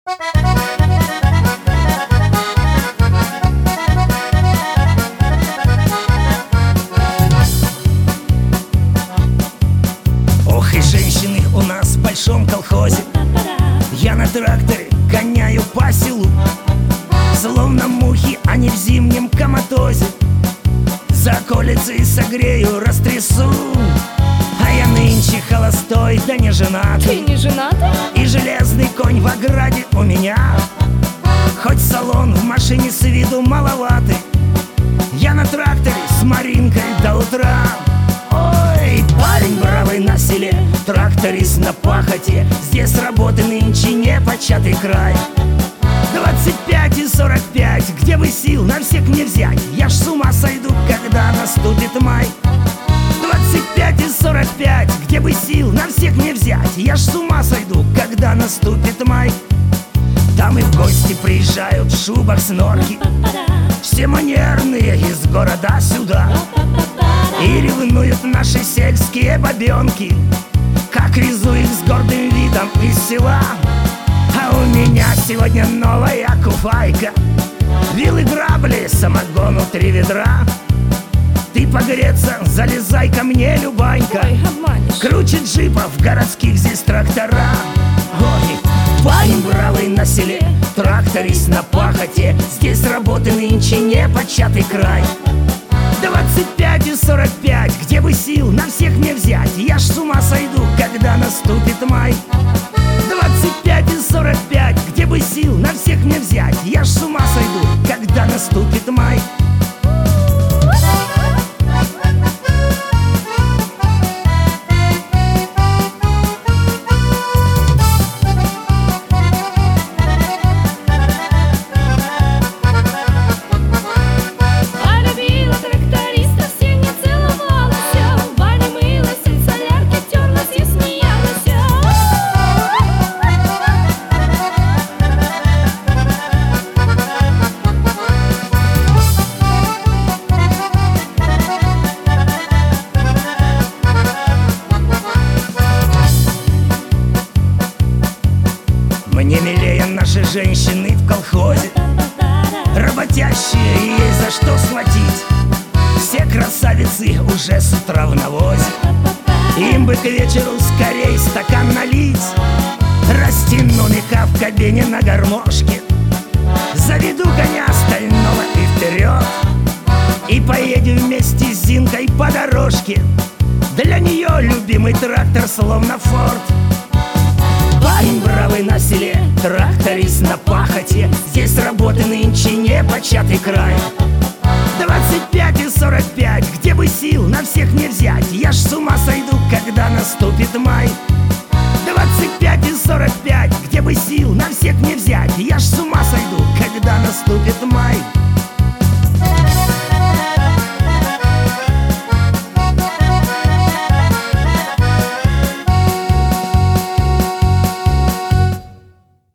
Ох и женщины у нас в большом колхозе. Я на тракторе гоняю по селу. Словно мухи, они в зимнем коматозе. За околицей согрею, растрясу. А я нынче холостой, да не женат. Ты не женатый? И железный конь в ограде у меня. Хоть салон в машине с виду маловатый, я на тракторе с Маринкой до утра. Ой, парень бравый на селе, тракторист на пахоте. Здесь работы нынче не початый край. 25 и 45, где бы сил на всех не взять? Я ж с ума сойду, когда наступит май. 25 и 45, где бы сил на всех не взять? Я ж с ума сойду, когда наступит май. Там и в гости приезжают в шубах с норки, все манерные из города сюда. И ревнуют наши сельские бабенки, как везу их с гордым видом из села. А у меня сегодня новая куфайка, вилы, грабли, самогону 3 ведра. Ты погреться залезай ко мне, Любанька. Ой, обманешь. Круче джипов городских здесь трактора. Ой, парень бравый на селе, тракторист на пахоте. Здесь работы нынче не початый край. 25 и 45, где бы сил на всех не взять? Я ж с ума сойду, когда наступит май. 25 и 45, где бы сил на всех не взять? Я ж с ума сойду, когда наступит май. Мне милее наши женщины в колхозе, работящие, и есть за что схватить. Все красавицы уже с утра в навозе, им бы к вечеру скорей стакан налить. Растяну мека в кабине на гармошке, заведу коня стального и вперед, и поедем вместе с Зинкой по дорожке. Для нее любимый трактор словно форт. Парень бравый на селе, тракторист на пахоте. Здесь работы нынче не початый край. 25 и 45, где бы сил на всех не взять? Я ж с ума сойду, когда наступит май. 25 и 45, где бы сил на всех не взять? Я ж с ума